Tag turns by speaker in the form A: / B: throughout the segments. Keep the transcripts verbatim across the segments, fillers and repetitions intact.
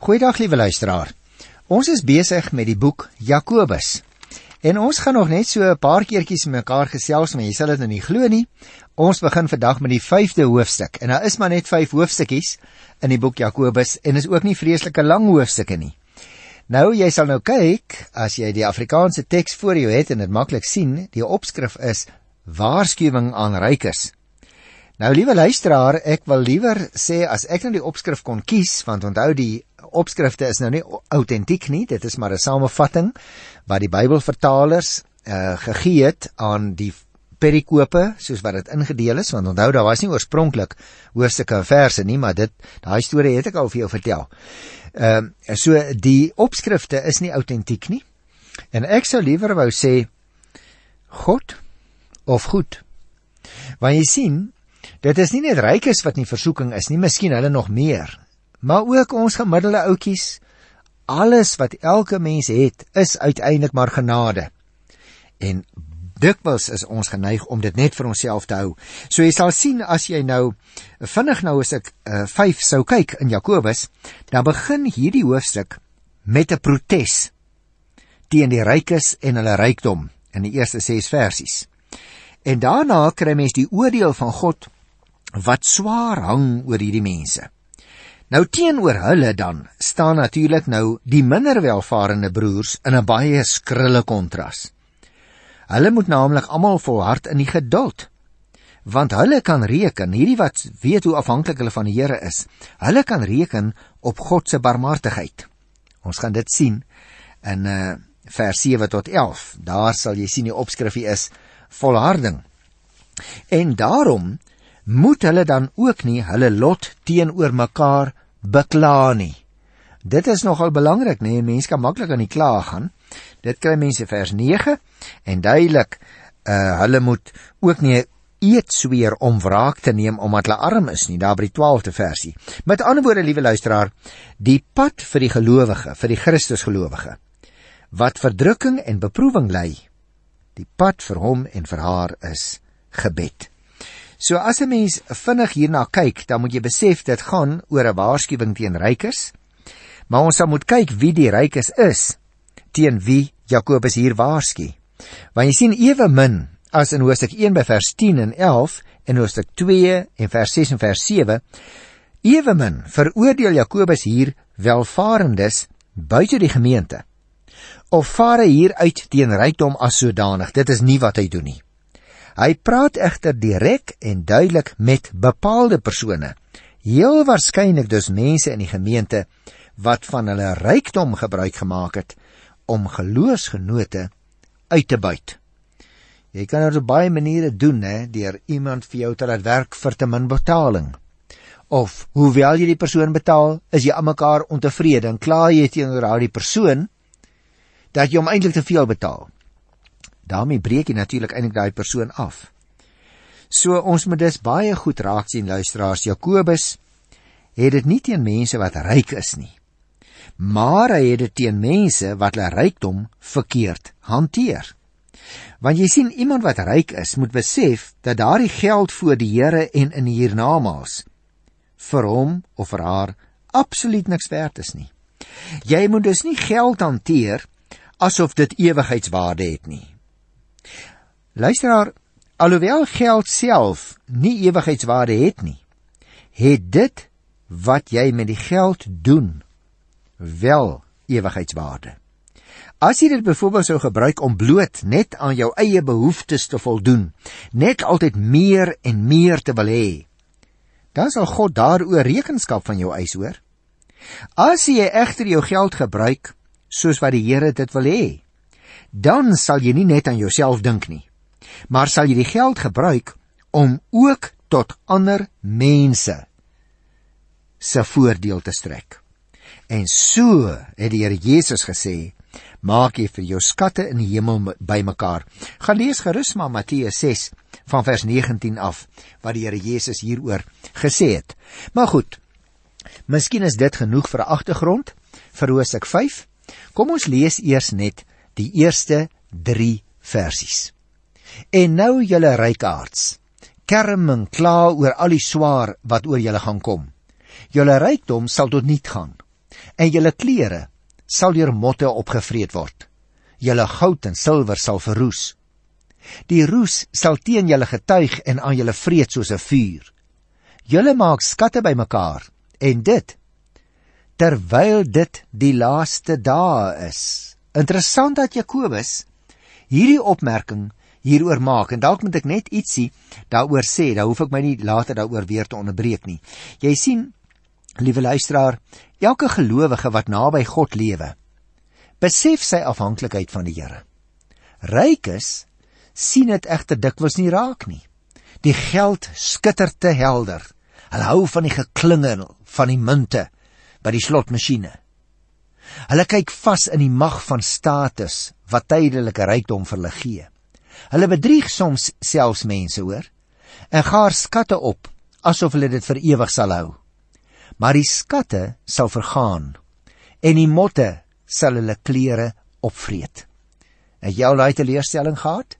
A: Goeiedag liewe luisteraar. Ons is besig met die boek Jakobus. En ons gaan nog net so 'n paar keertjies met mekaar gesels, maar jy sal dit nou nie glo nie. Ons begin vandag met die vyfde hoofstuk. En daar is maar net vyf hoofstukkies in die boek Jakobus en is ook nie vreeslike lang hoofstukke nie. Nou, jy sal nou kyk, as jy die Afrikaanse teks voor jou het en dit maklik sien, die opskrif is waarskuwing aan rykers. Nou, liewe luisteraar, ek wil liewer sê, as ek nou die opskrif kon kies, want onthou die opskrifte is nou nie autentiek nie, dit is maar 'n samevatting wat die Bybelvertalers uh, gegee het aan die perikope, soos wat dit ingedeel is, want onthou, daar was nie oorspronklik hoofstukke en verse nie, maar dit, daai storie het ek al vir jou vertel. Uh, so, die opskrifte is nie autentiek nie, en ek sou liewer wou sê, God of goed. Want jy sien, dit is nie net rykes wat nie versoeking is nie, miskien hulle nog meer, maar ook ons gemiddelde ouetjies, alles wat elke mens het, is uiteindelik maar genade. En dikwels is ons geneig om dit net vir onsself te hou. So jy sal sien, as jy nou, vinnig nou as ek uh, vyf sou kyk in Jakobus, dan begin hierdie hoofstuk met 'n protes teen die rykes en hulle rykdom, in die eerste ses versies. En daarna kry mens die oordeel van God, wat swaar hang oor hierdie mense. Nou teenoor hulle dan, staan natuurlik nou die minder welvarende broers in 'n baie skrille kontras. Hulle moet naamlik almal volhard in die geduld, want hulle kan reken, hierdie wat weet hoe afhanklik hulle van die Here is, hulle kan reken op God se barmhartigheid. Ons gaan dit sien in uh, vers sewe tot elf, daar sal jy sien die opskrifie is volharding. En daarom moet hulle dan ook nie hulle lot teenoor mekaar bekla nie. Dit is nogal belangrik, nee, mens kan maklik aan die kla gaan. Dit kry mense vers nege, en duidelik, uh, hulle moet ook nie eet sweer om wraak te neem omdat hulle arm is nie, daar by die twaalfde versie. Met ander woorde, liewe luisteraar, die pad vir die gelowige, vir die Christusgelowige, wat verdrukking en beproewing lei, die pad vir hom en vir haar is gebed. So as 'n mens vinnig hierna kyk, dan moet jy besef, dit gaan oor 'n waarskuwing teen rykers, maar ons sal moet kyk wie die rykers is, teen wie Jakobus hier waarsku. Want jy sien ewe min, as in hoofstuk een by vers tien en elf, en hoofstuk twee en vers ses en vers sewe, ewe min veroordeel Jakobus hier welvarendes buite die gemeente, of vaar hy hier uit teen rykdom as sodanig. Dit is nie wat hy doen nie. Hy praat egter direk en duidelik met bepaalde persone, heel waarskynlik dus mense in die gemeente, wat van hulle rykdom gebruik gemaak het, om geloofsgenote uit te buit. Jy kan dit op baie maniere doen, hè, deur iemand vir jou te laat werk vir te min betaling. Of, hoewel jy die persoon betaal, is jy aan mekaar ontevrede, en kla jy teenoor die persoon, dat jy hom eintlik te veel betaal. Daarmee breek jy natuurlik eintlik daai persoon af. So, ons moet dus baie goed raak sien, luisteraars, Jakobus het dit nie teen mense wat ryk is nie, maar hy het dit teen mense wat hulle rykdom verkeerd hanteer. Want jy sien, iemand wat ryk is, moet besef dat daardie geld voor die Here en in die hiernamaals vir hom of vir haar absoluut niks werd is nie. Jy moet dus nie geld hanteer asof dit ewigheidswaarde het nie. Luisteraar, alhoewel geld self nie ewigheidswaarde het nie, het dit wat jy met die geld doen wel ewigheidswaarde. As jy dit byvoorbeeld sou gebruik om bloot net aan jou eie behoeftes te voldoen, net altyd meer en meer te wil hê, dan sal God daaroor rekenskap van jou eis, hoor. As jy egter jou geld gebruik soos wat die Here dit wil hê, dan sal jy nie net aan jouself dink nie, maar sal jy die geld gebruik om ook tot ander mense se voordeel te strek. En so het die Here Jesus gesê, maak jy vir jou skatte in die hemel bymekaar. Gaan lees gerus maar Matteus ses van vers negentien af, wat die Here Jesus hieroor gesê het. Maar goed, miskien is dit genoeg vir 'n agtergrond vir hoofstuk vyf. Kom ons lees eers net die eerste drie versies. En nou julle rykaards, kerm en kla oor al die swaar wat oor julle gaan kom. Julle rykdom sal tot niet gaan. en julle klere sal deur motte opgevreet word. Julle goud en silwer sal verroes. Die roes sal teen julle getuig en aan julle vreet soos 'n vuur. Julle maak skatte bymekaar, en dit, terwyl dit die laaste dae is. Interessant dat Jakobus hierdie opmerking hieroor maak, en dalk moet ek net ietsie daaroor sê, daar hoef ek my nie later daaroor weer te onderbreek nie. Jy sien, liewe luisteraar, elke gelowige wat naby God lewe, besef sy afhanklikheid van die Here. Rykes sien dit egter dikwels nie raak nie. Die geld skitter te helder. Hulle hou van die geklingel van die munte by die slotmasjiene. Hulle kyk vas in die mag van status wat tydelike rykdom vir hulle gee. Hulle bedrieg soms selfs mense, hoor, en gaar skatte op, asof hulle dit vir ewig sal hou. Maar die skatte sal vergaan, en die motte sal hulle klere opvreet. Het jy al daai teleurstelling gehad?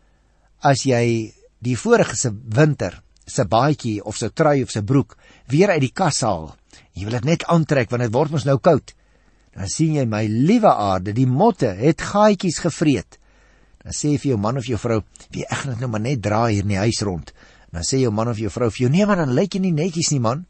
A: As jy die vorige se winter, se baadjie of se trui of se broek weer uit die kas haal, jy wil dit net aantrek want dit word mos nou koud, dan sien jy, my liewe aarde, die motte het gaatjies gevreet. Dan sê jy vir jou man of jou vrou, wie ek gaan dit nou maar net draai hier in die huis rond. Dan sê jou man of jou vrou vir jou, nee man, dan lyk jy nie netjies nie man.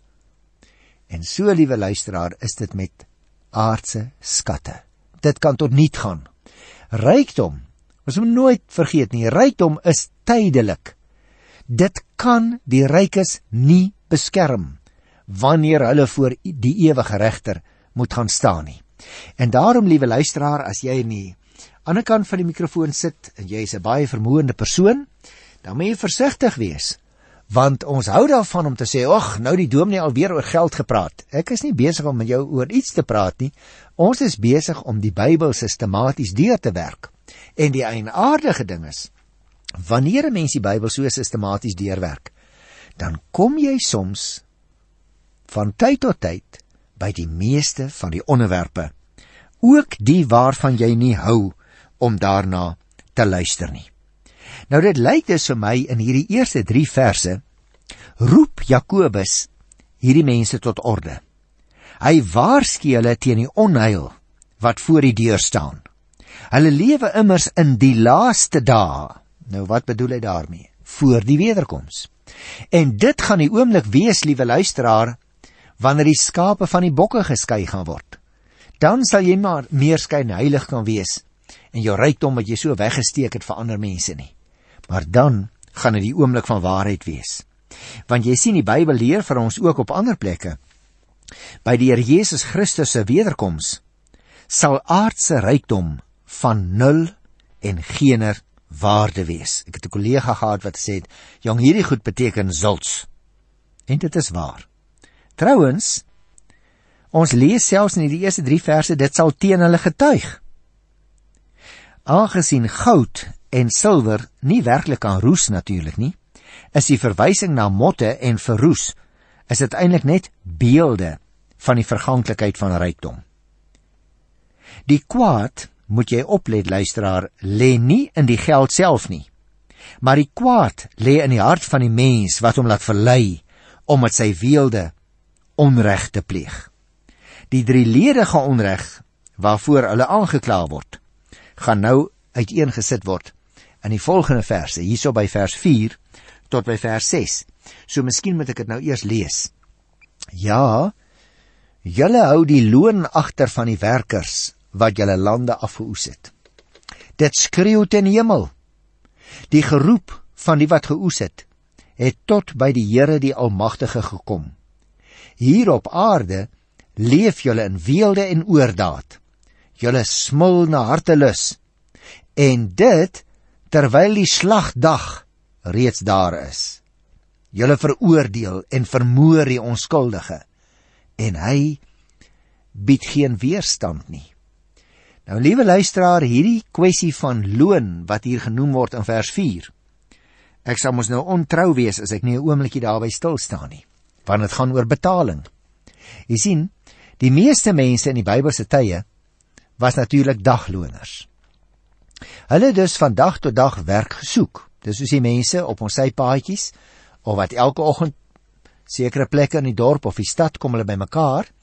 A: En so, liewe luisteraar, is dit met aardse skatte. Dit kan tot niet gaan. Rykdom, ons moet nooit vergeet nie, rykdom is tydelik. Dit kan die rykes nie beskerm, wanneer hulle voor die ewige regter moet gaan staan nie. En daarom, liewe luisteraar, as jy in die ander kant van die mikrofoon sit, en jy is 'n baie vermoënde persoon, dan moet jy versigtig wees, want ons hou daarvan om te sê, och, nou die dominee alweer oor geld gepraat. Ek is nie besig om met jou oor iets te praat nie, ons is besig om die Bybel sistematies deur te werk. En die eienaardige ding is, wanneer 'n mens die Bybel so sistematies deurwerk, dan kom jy soms van tyd tot tyd by die meeste van die onderwerpe, ook die waarvan jy nie hou om daarna te luister nie. Nou dit lyk dus vir my in hierdie eerste drie verse, roep Jakobus hierdie mense tot orde. Hy waarsku hulle teen die onheil wat voor die deur staan. Hulle lewe immers in die laaste dae. Nou wat bedoel hy daarmee? Voor die wederkoms. En dit gaan die oomblik wees, liewe luisteraar, wanneer die skape van die bokke geskei gaan word. Dan sal jy maar meer skynheilig kan wees en jou rykdom wat jy so weggesteek het vir ander mense nie. Maar dan gaan dit die oomblik van waarheid wees. Want jy sien, die Bybel leer vir ons ook op ander plekke, by die Here Jesus Christus se wederkoms sal aardse rykdom van nul en geener waarde wees. Ek het 'n kollega gehad wat sê, jong, hierdie goed beteken zults. En dit is waar. Trouwens, ons lees selfs in die eerste drie verse, dit sal teen hulle getuig. Aangesien goud en silwer nie werklik kan roes natuurlik nie, is die verwysing na motte en verroes, is dit eintlik net beelde van die verganklikheid van rykdom. Die kwaad, moet jy oplet luisteraar, lê nie in die geld self nie, maar die kwaad lê in die hart van die mens wat hom laat verlei om met sy weelde onreg te pleeg. Die drieledige onreg waarvoor hulle aangekla word, gaan nou uiteengesit word in die volgende verse, hierso by vers vier tot by vers ses. So miskien moet ek dit nou eers lees. Ja, julle hou die loon agter van die werkers wat julle lande afgeoes het. Dit skreeu ten hemel. Die geroep van die wat geoes het, het tot by die Here die Almagtige gekom. Hier op aarde leef julle in weelde en oordaat. Julle smil na hartelus. En dit terwyl die slagdag reeds daar is. Julle veroordeel en vermoor die onskuldige. En hy bied geen weerstand nie. Nou, liewe luisteraar, hierdie kwessie van loon wat hier genoem word in vers vier, ek sal mos nou ontrou wees as ek nie 'n oombliekie daarby stil staan nie, want dit gaan oor betaling. Jy sien, die meeste mense in die Bybelse tye was natuurlik dagloners. Hulle dus van dag tot dag werk gesoek. Dis soos die mense op ons sypaadjies, of wat elke oggend sekere plekke in die dorp of die stad kom hulle by mekaar,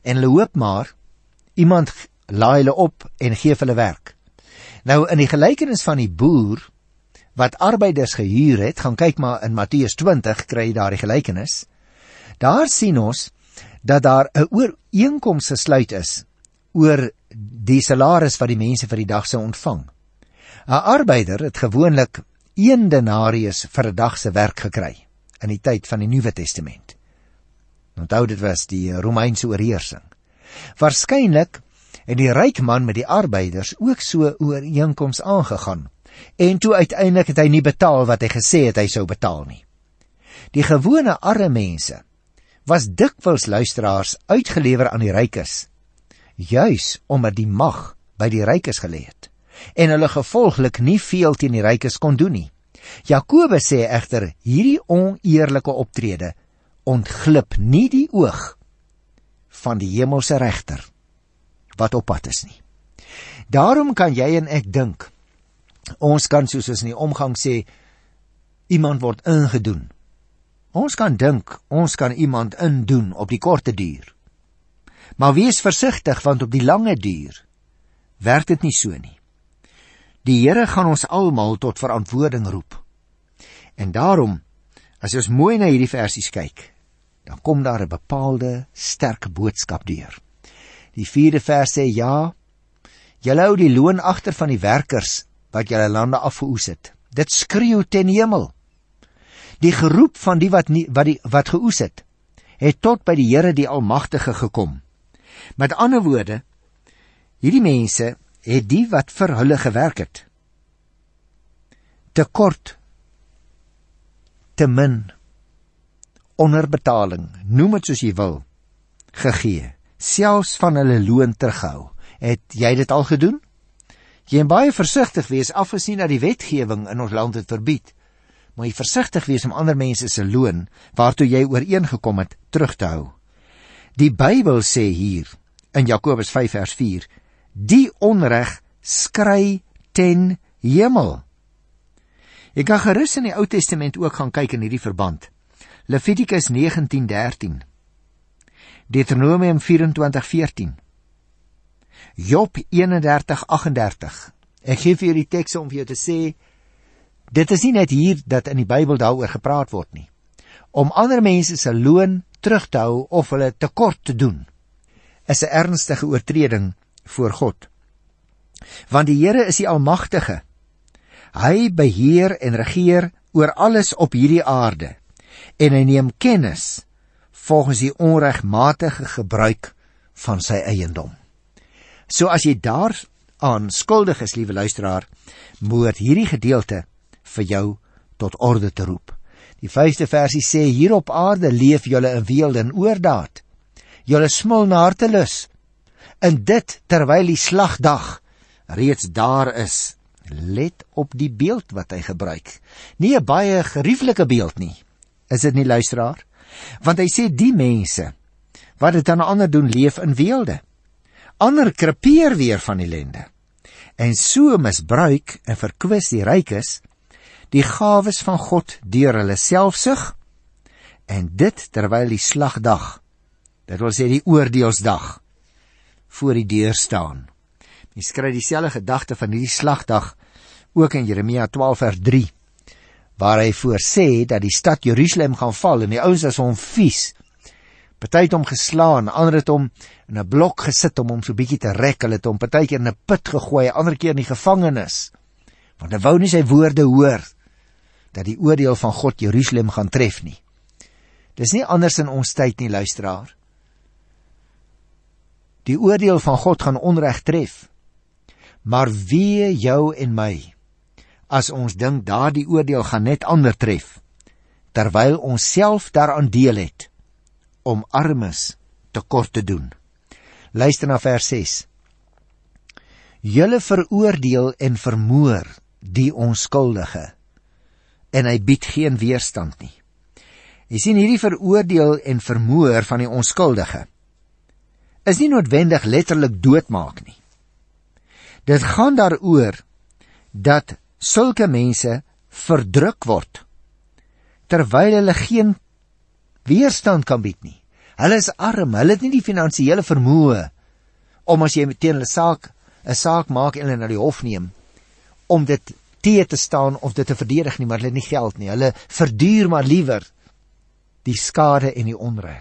A: en hulle hoop maar, iemand laai hulle op en gee hulle werk. Nou in die gelykenis van die boer, wat arbeiders gehuur het, gaan kyk maar in Matteus twintig, kry jy daar die gelykenis, daar sien ons, dat daar 'n ooreenkoms gesluit is, oor die salaris wat die mense vir die dag sou ontvang. 'n Arbeider het gewoonlik een denarius vir 'n dag se werk gekry, in die tyd van die Nuwe Testament. Onthou, dit was die Romeinse oorheersing. Waarskynlik het die ryk man met die arbeiders ook so ooreenkoms aangegaan, en toe uiteindelik het hy nie betaal wat hy gesê het hy sou betaal nie. Die gewone arme mense was dikwels luisteraars uitgelewer aan die rykes, juis omdat die mag by die rykes gelê het, en hulle gevolglik nie veel teen die rykes kon doen nie. Jakobus sê egter, hierdie oneerlike optrede ontglip nie die oog van die hemelse regter, wat op pad is nie. Daarom kan jy en ek dink, ons kan soos ons in die omgang sê, iemand word ingedoen. Ons kan dink, ons kan iemand indoen op die korte duur. Maar wees versigtig, want op die lange duur werk dit nie so nie. Die Here gaan ons almal tot verantwoording roep. En daarom, as ons mooi na hierdie versies kyk, dan kom daar 'n bepaalde sterk boodskap deur. Die vierde vers sê, ja, julle hou die loon agter van die werkers wat julle lande afgeoes het. Dit skreeu ten hemel. Die geroep van die wat, nie, wat, die, wat geoes het, het tot by die Here die Almagtige gekom. Met ander woorde, hierdie mense het die wat vir hulle gewerk het, te kort, te min, onderbetaling, noem het soos jy wil, gegee, selfs van hulle loon terughou. Het jy dit al gedoen? Jy moet baie versigtig wees, afgesien dat die wetgewing in ons land het verbied, maar jy versigtig wees om ander mense se loon, waartoe jy ooreengekom het, terug te hou. Die Bybel sê hier, in Jakobus vyf vers vier, die onreg skrei ten hemel. Jy kan gerus in die Ou Testament ook gaan kyk in hierdie verband. Levitikus negentien dertien, Deuteronomium vyf en twintig veertien, Job een en dertig agt en dertig. Ek gee vir jou die tekste om vir jou te sê, dit is nie net hier dat in die Bybel daaroor gepraat word nie. Om ander mense se loon terug te hou of hulle tekort te doen, is 'n ernstige oortreding voor God. Want die Here is die Almagtige. Hy beheer en regeer oor alles op hierdie aarde, en hy neem kennis volgens die onregmatige gebruik van sy eiendom. So as jy daaraan skuldig is, liewe luisteraar, moet hierdie gedeelte vir jou tot orde te roep. Die vyfde versie sê, hier op aarde leef julle in weelde en oordaat. Julle smil na hartelus, en dit terwyl die slagdag reeds daar is. Let op die beeld wat hy gebruik. Nie 'n baie gerieflike beeld nie, is dit nie, luisteraar? Want hy sê die mense wat dit aan ander doen, leef in weelde. Ander krepeer weer van ellende. En so misbruik en verkwis die rykes die gawes van God deur hulle selfsug, en dit terwyl die slagdag, dit wil sê die oordeelsdag, voor die deur staan. Mens kry dieselfde gedagte van hierdie slagdag ook in Jeremia twaalf vers drie, waar hy voorsê dat die stad Jerusalem gaan val, en die ouens is hom vies. Party het hom geslaan, ander het hom in 'n blok gesit om hom so bietjie te rek, hulle het hom partykeer in 'n put gegooi, ander keer in die gevangenis, want hy wou nie sy woorde hoor, dat die oordeel van God Jerusalem gaan tref nie. Dis nie anders in ons tyd nie, luisteraar. Die oordeel van God gaan onreg tref, maar wee jou en my, as ons dink daardie oordeel gaan net ander tref, terwyl ons self daaraan deel het, om armes tekort te doen. Luister na vers ses. Julle veroordeel en vermoor die onskuldige, en hy bied geen weerstand nie. Jy sien, hierdie veroordeel en vermoor van die onskuldige is nie noodwendig letterlik doodmaak nie. Dit gaan daaroor dat sulke mense verdruk word, terwyl hulle geen weerstand kan bied nie. Hulle is arm, hulle het nie die finansiële vermoë om as jy teen hulle saak, 'n saak maak en hulle na die hof neem, om dit te te staan of dit te verdedig nie, maar hulle het nie geld nie. Hulle verduur maar liewer die skade en die onreg.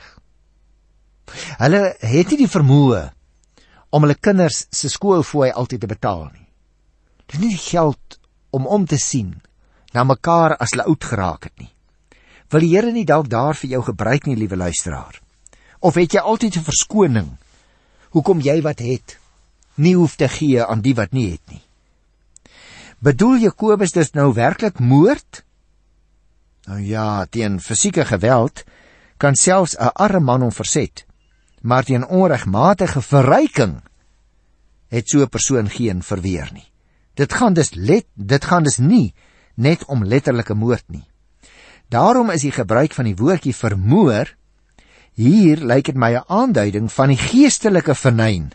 A: Hulle het nie die vermoë om hulle kinders se skoolfooi altyd te betaal nie. Dit is nie die geld om om te sien na mekaar as hulle oud geraak het nie. Wil die Here nie dalk daar vir jou gebruik nie, liewe luisteraar? Of het jy altyd 'n verskoning hoekom jy wat het nie hoef te gee aan die wat nie het nie? Bedoel Jakobus dus nou werklik moord? Nou ja, teen fisieke geweld kan selfs 'n arme man hom verset, maar teen onregmatige verryking het so 'n persoon geen verweer nie. Dit gaan dus let, dit gaan dus nie net om letterlike moord nie. Daarom is die gebruik van die woordjie vermoor, hier lyk dit my 'n aanduiding van die geestelike vernyn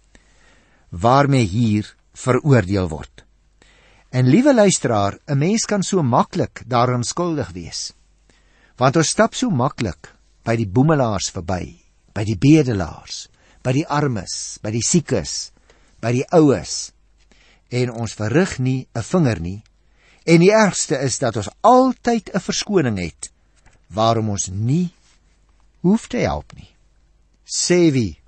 A: waarmee hier veroordeel word. En liewe luisteraar, 'n mens kan so maklik daaraan skuldig wees, want ons stap so maklik by die boemelaars verby, by die bedelaars, by die armes, by die siekes, by die oues, en ons verrig nie 'n vinger nie, en die ergste is dat ons altyd 'n verskoning het, waarom ons nie hoef te help nie. Sê wie,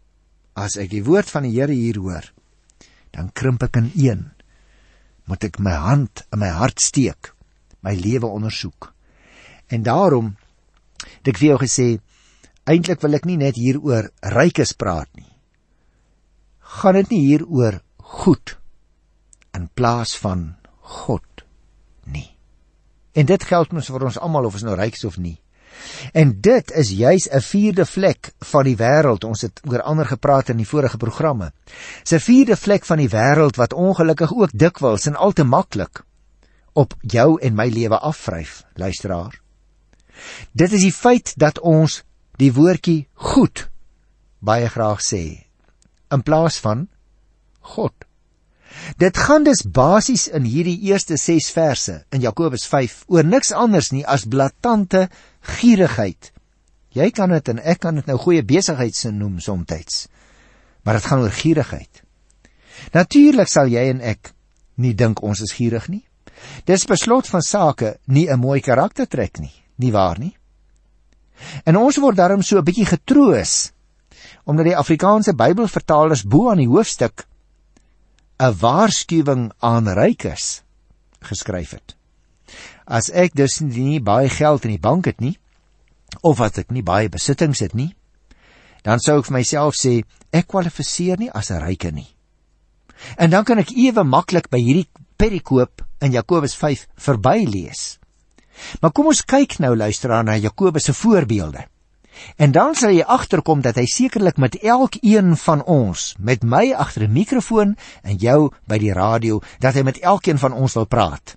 A: as ek die woord van die Here hier hoor, dan krimp ek in een, moet ek my hand in my hart steek, my lewe ondersoek. En daarom het ek vir jou gesê, eintlik wil ek nie net hier oor rykes praat nie. Gaan dit nie hier oor goed in plaas van God nie. En dit geld mos vir ons almal, of ons nou ryk is of nie. En dit is juis 'n vierde vlek van die wêreld. Ons het oor ander gepraat in die vorige programme. Dis 'n vierde vlek van die wêreld wat ongelukkig ook dikwels en al te maklik op jou en my lewe afvryf, luisteraar. Dit is die feit dat ons die woordjie goed baie graag sê in plaas van God. Dit gaan dus basies in hierdie eerste ses verse in Jakobus vyf oor niks anders nie as blaatante gierigheid. Jy kan dit en ek kan dit nou goeie besigheidsin noem somtyds, maar dit gaan oor gierigheid. Natuurlik sal jy en ek nie dink ons is gierig nie. Dis beslot van sake nie 'n mooi karaktertrek nie, nie waar nie? En ons word daarom so 'n bietjie getroos omdat die Afrikaanse Bybelvertalers bo aan die hoofstuk 'n waarskuwing aan rykes geskryf het. As ek dus nie baie geld in die bank het nie, of as ek nie baie besittings het nie, dan sou ek vir myself sê, ek kwalifiseer nie as 'n ryke nie. En dan kan ek ewe maklik by hierdie perikoop in Jakobus vyf verby lees. Maar kom ons kyk nou, luisteraar, na Jakobus se voorbeelde. En dan sal jy agterkom dat hy sekerlik met elkeen van ons, met my agter 'n mikrofoon en jou by die radio, dat hy met elkeen van ons wil praat.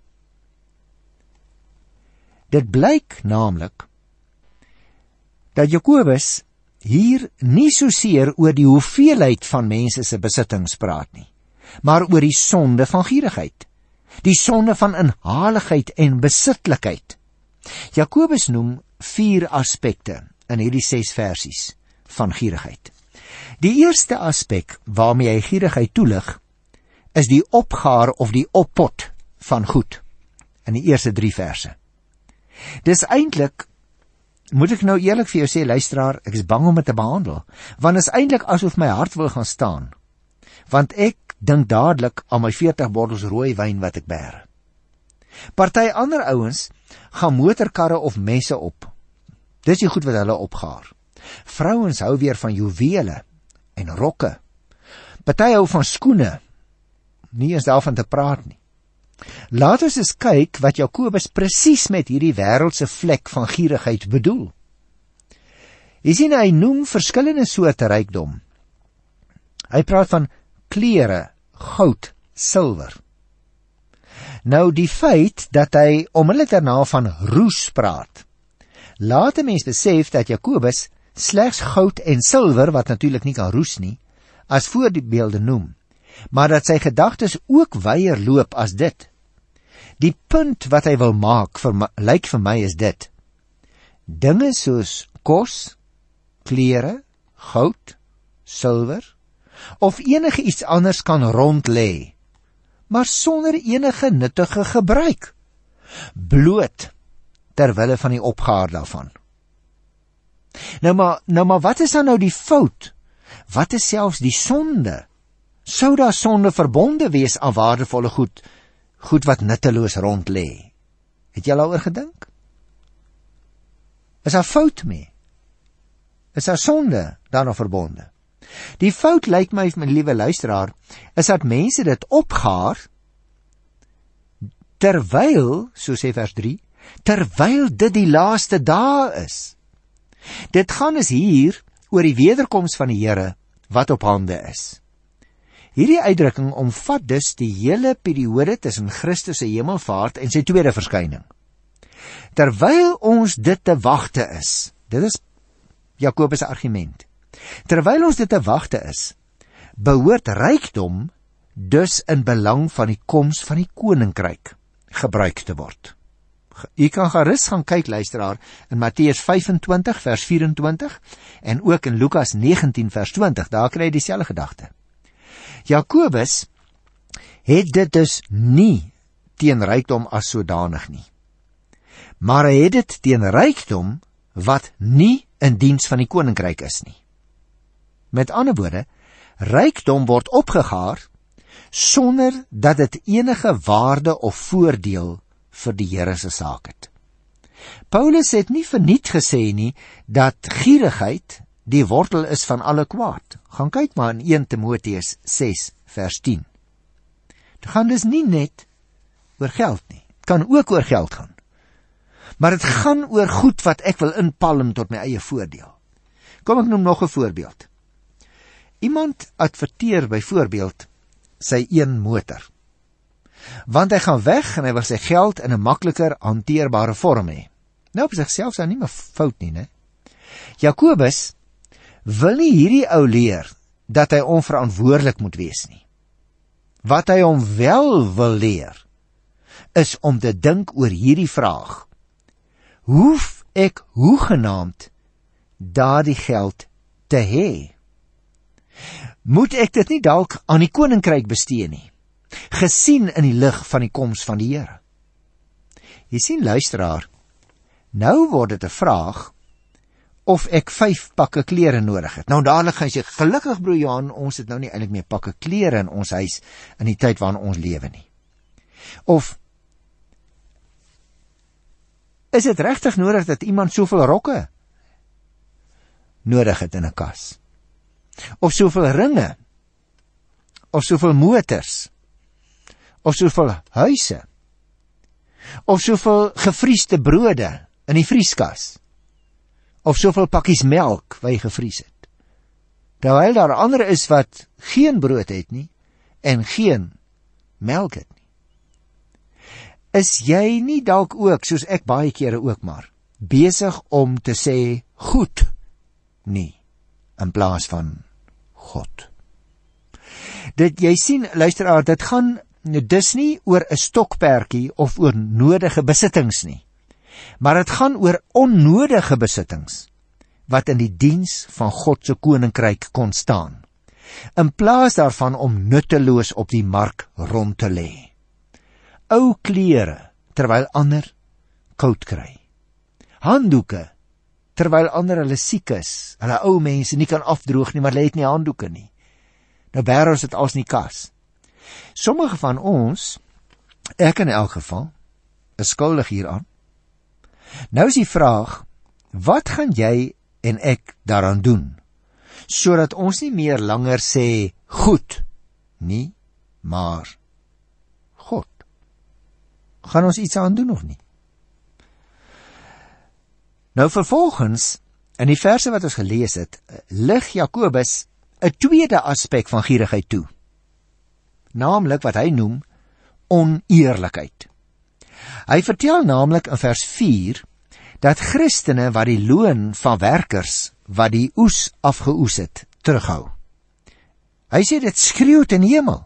A: Dit blyk naamlik dat Jakobus hier nie soseer oor die hoeveelheid van mense se besittings praat nie, maar oor die sonde van gierigheid, die sonde van inhaligheid en besitlikheid. Jakobus noem vier aspekte in hierdie ses versies van gierigheid. Die eerste aspek waarmee hy gierigheid toelig, is die opgaar of die oppot van goed in die eerste drie verse. Dis eintlik, moet ek nou eerlik vir jou sê, luisteraar, ek is bang om dit te behandel, want is eintlik asof my hart wil gaan staan, want ek dink dadelik aan my veertig bottels rooi wyn wat ek bære. Party ander ouens gaan motorkarre of messe op. Dis die goed wat hulle opgaar. Vrouens hou weer van juwele en rokke. Party hou van skoene, nie eens daarvan te praat nie. Laat ons eens kyk wat Jakobus presies met hierdie wêreldse vlek van gierigheid bedoel. Jy sien, hy noem verskillende soorte rykdom. Hy praat van klere, goud, silwer. Nou die feit dat hy onmiddellik daarna van roes praat, laat 'n mens besef dat Jakobus slegs goud en silwer, wat natuurlik nie kan roes nie, as voorbeelde noem, maar dat sy gedagtes ook wyer loop as dit. Die punt wat hy wil maak, vir my, lyk vir my is dit: dinge soos kos, klere, goud, silwer of enige iets anders kan rond lê, maar sonder enige nuttige gebruik, bloot terwille van die opgaar daarvan. Nou maar, nou maar wat is dan nou die fout? Wat is selfs die sonde? Sou daar sonde verbonde wees aan waardevolle goed, goed wat nutteloos rond lê? Het jy daaroor gedink? Is daar fout mee? Is daar sonde daarna verbonde? Die fout lyk my, my liewe luisteraar, is dat mense dit opgaar, terwyl, so sê vers drie, terwyl dit die laaste dae is. Dit gaan is hier oor die wederkoms van die Here wat op hande is. Hierdie uitdrukking omvat dus die hele periode tussen Christus se hemelvaart en sy tweede verskyning. Terwyl ons dit te wagte is, dit is Jakobus se argument, terwyl ons dit te wagte is, behoort rykdom dus in belang van die koms van die koninkryk gebruik te word. U kan gerus gaan kyk, luisteraar, in Matteus vyf-en-twintig vers vyf-en-twintig en ook in Lukas negentien vers twintig, daar kry jy dieselfde gedagte. Jakobus het dit dus nie teen rykdom as sodanig nie, maar hy het dit teen rykdom wat nie in diens van die koninkryk is nie. Met ander woorde, rykdom word opgegaar sonder dat dit enige waarde of voordeel vir die Here se saak het. Paulus het nie verniet gesê nie dat gierigheid die wortel is van alle kwaad. Gaan kyk maar in eerste Timoteus ses vers tien. Dit gaan dus nie net oor geld nie. Het kan ook oor geld gaan. Maar dit gaan oor goed wat ek wil inpalm tot my eie voordeel. Kom ek noem nog 'n voorbeeld. Iemand adverteer byvoorbeeld sy een motor, want hy gaan weg en hy wil sy geld in 'n makliker hanteerbare vorm hê. Nou op sigself is daar nie meer fout nie, né? Jakobus wil nie hierdie ou leer dat hy onverantwoordelik moet wees nie. Wat hy hom wel wil leer, is om te dink oor hierdie vraag: hoef ek hoegenaamd daardie geld te hê? Moet ek dit nie dalk aan die koninkryk bestee nie, gesien in die lig van die koms van die Here? Jy sien, luisteraar, nou word dit 'n vraag of ek vyf pakke klere nodig het. Nou dadelik gaan jy sê, gelukkig broer Johan, ons het nou nie eintlik meer pakke klere in ons huis in die tyd waarin ons lewe nie. Of is dit regtig nodig dat iemand soveel rokke nodig het in 'n kas? Of soveel ringe? Of soveel motors? Of soveel huise? Of soveel gevriesde brode in die vrieskas? Of soveel pakkies melk wat jy gevries het? Terwyl daar ander is wat geen brood het nie en geen melk het nie. Is jy nie dalk ook, soos ek baie kere ook maar, besig om te sê goed nie in plaas van God? Dit, jy sien, luisteraar, dit gaan dus nie oor 'n stokperdjie of oor nodige besittings nie, maar dit gaan oor onnodige besittings wat in die diens van God se koninkryk kon staan, in plaas daarvan om nutteloos op die mark rond te lê. Ou klere terwyl ander koud kry, handdoeke terwyl ander hulle siek is, hulle ou mense nie kan afdroog nie, maar hulle het nie handdoeke nie. Nou bær ons dit als in die kas. Sommige van ons, ek in elk geval, is skuldig hieraan. Nou is die vraag, wat gaan jy en ek daaraan doen, sodat ons nie meer langer sê goed nie, maar God? Gaan ons iets aan doen of nie? Nou vervolgens, in die verse wat ons gelees het, lig Jakobus 'n tweede aspek van gierigheid toe, naamlik wat hy noem oneerlikheid. Hy vertel naamlik in vers vier dat Christene wat die loon van werkers wat die oes afgeoes het, terughou. Hy sê dit skreeu ten hemel.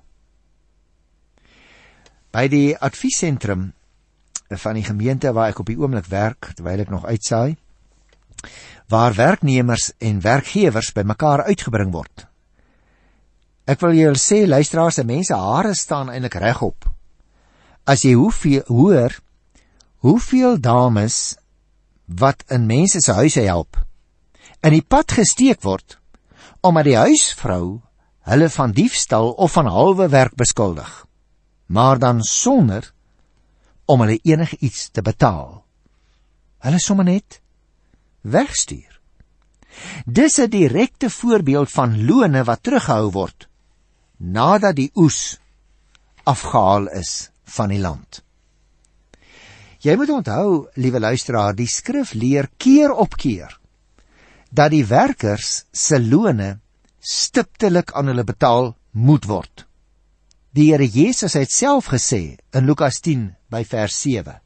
A: By die adviesentrum van die gemeente waar ek op die oomblik werk, terwyl ek nog uitsaai, waar werknemers en werkgewers by mekaar uitgebring word. Ek wil julle sê, luisteraars, dat mense hare staan eintlik regop. As jy hoeveel, hoor, hoeveel dames wat in mense se huise help, in die pad gesteek word, omdat die huisvrou hulle van diefstal of van halwe werk beskuldig, maar dan sonder om hulle enig iets te betaal. Hulle sommer net wegstuur. Dis 'n direkte voorbeeld van lone wat teruggehou word, nadat die oes afgehaal is van die land. Jy moet onthou, liewe luisteraar, die skrif leer keer op keer, dat die werkers se lone stiptelik aan hulle betaal moet word. Die Here Jesus het self gesê in Lukas tien by vers sewe,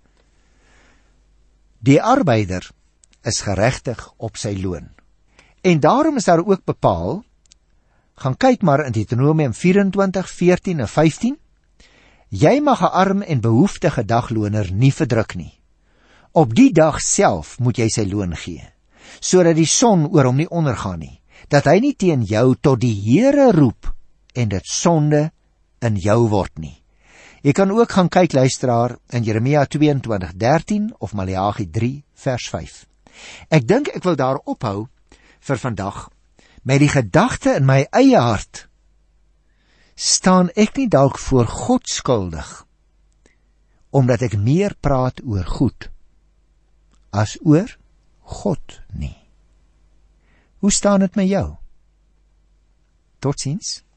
A: die arbeider is geregtig op sy loon. En daarom is daar ook bepaal, gaan kyk maar in Deuteronomium vyf-en-twintig, veertien en vyftien, jy mag 'n arm en behoeftige dagloner nie verdruk nie. Op die dag self moet jy sy loon gee, sodat die son oor hom nie ondergaan nie, dat hy nie teen jou tot die Here roep en dit sonde in jou word nie. Jy kan ook gaan kyk, luisteraar, in Jeremia tweeëntwintig dertien of Maleagi drie vers vyf. Ek dink ek wil daar ophou vir vandag met die gedagte in my eie hart, staan ek nie dalk voor God skuldig, omdat ek meer praat oor goed as oor God nie. Hoe staan dit met jou? Totsiens.